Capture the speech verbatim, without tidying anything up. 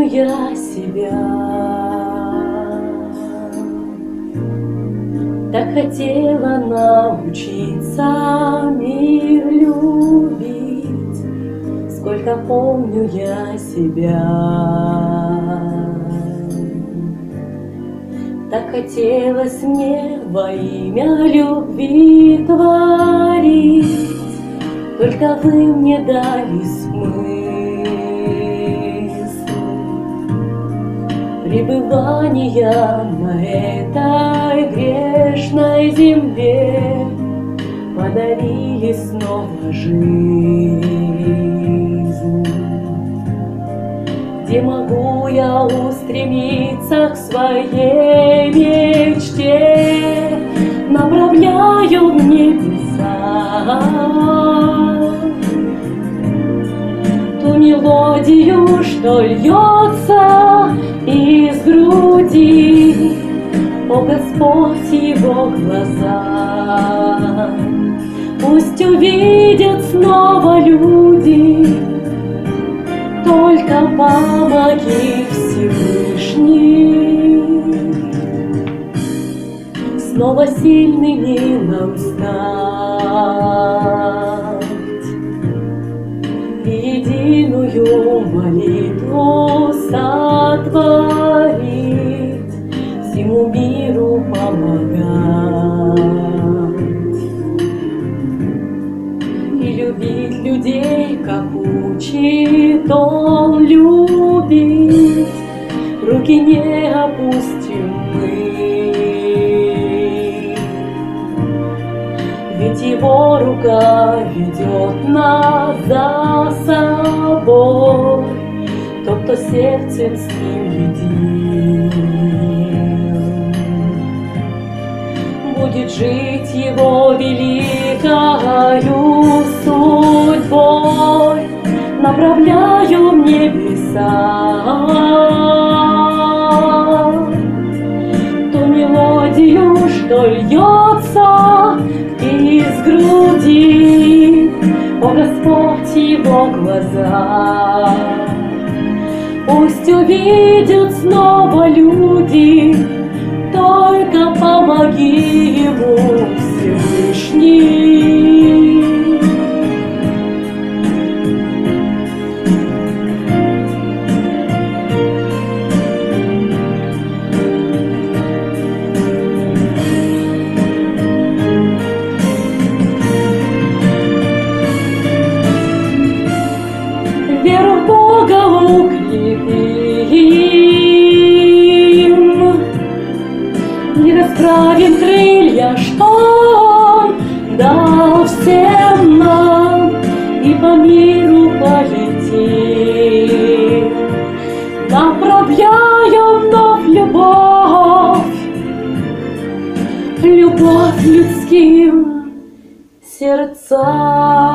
помню я себя, так хотела научиться мир любить, сколько помню я себя. Так хотелось мне во имя любви творить, только вы мне дали смысл пребывания на этой грешной земле, подарили снова жизнь, где могу я устремиться к своей мечте, направляю в небеса ту мелодию, что льется из груди. О, Господь, его глаза пусть увидят снова люди, только помоги, Всевышний, снова сильными нам стать, единую молитву сотворить, всему миру помогать и любить людей, как учит Он любить, руки не опустим мы, ведь Его рука ведет нас за собой, тот, кто сердцем с Ним един, будет жить Его великою судьбой, направляю в небеса ту мелодию, что льется из груди. О, Господь, его глаза пусть увидят снова люди, только помоги ему, Всевышний. Веру в Бога укрепим, не расправим крылья, что Он дал всем нам, и по миру полетим, направляем вновь любовь, любовь людским сердцам.